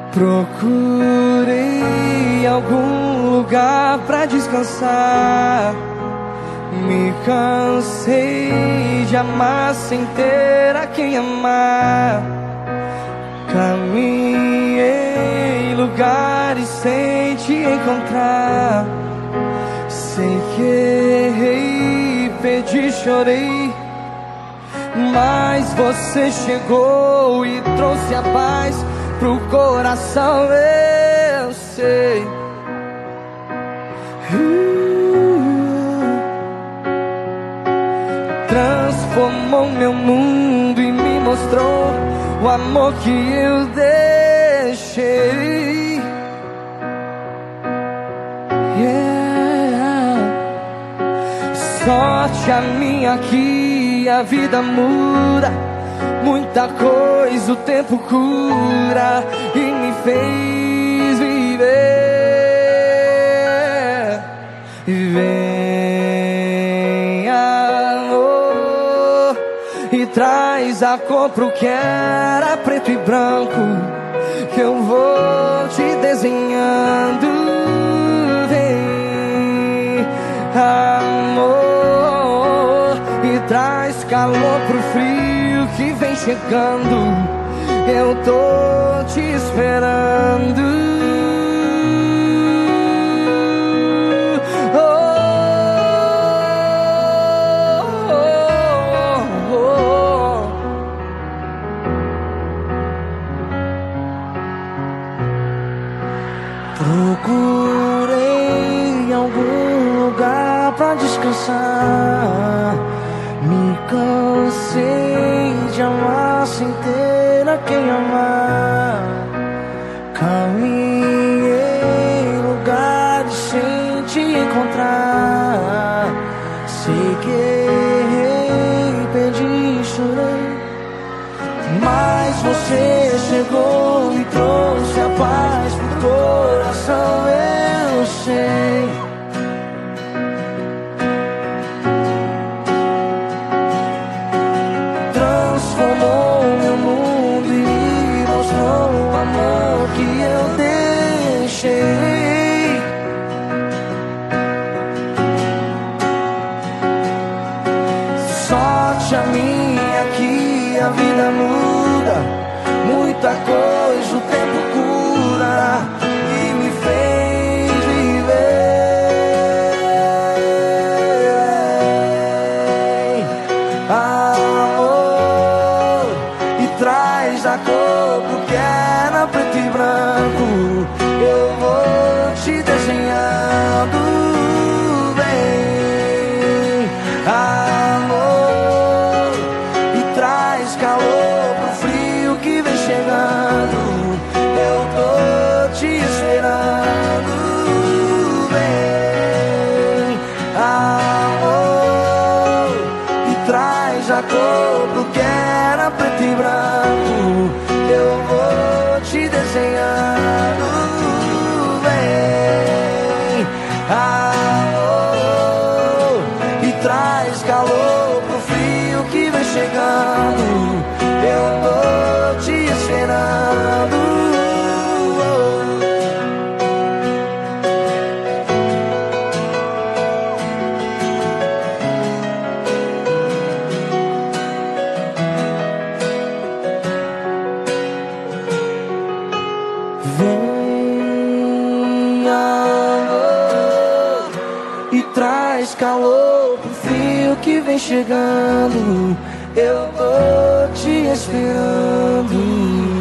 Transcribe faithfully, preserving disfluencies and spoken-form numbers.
Procurei algum lugar pra descansar. Me cansei de amar sem ter a quem amar. Caminhei lugares sem te encontrar. Sei que errei, pedi, chorei, mas você chegou e trouxe a paz pro coração, eu sei. Transformou meu mundo e me mostrou o amor que eu deixei. Yeah. Sorte a minha que a vida muda, muita coisa o tempo cura e me fez viver. Vem, amor, e traz a cor pro que era preto e branco, que eu vou te desenhando. Vem, amor, e traz calor pro frio que vem chegando. Eu tô te esperando. Oh, oh, oh, oh. Procurei algum lugar pra descansar. Me cansei de amar sem ter a quem amar. Caminhei lugares sem te encontrar. Sei que errei, pedi, chorei, mas você chegou e trouxe a paz pro coração, eu sei. Transformou meu mundo e me mostrou o amor que eu deixei. Sorte a minha que a vida muda, muita coisa o tempo cura e me fez viver. Amor, e traz a cor pro que era preto e branco, eu vou te desenhando. Bem, amor, e traz calor pro frio que vem chegando. Eu tô te esperando. Bem, amor, e traz a cor pro que era preto e branco, eu vou te desenhando. Bem, amor, e traz calor pro frio que vem chegando. Eu tô te esperando. Vem, amor, e traz calor pro frio que vem chegando. Eu tô te esperando.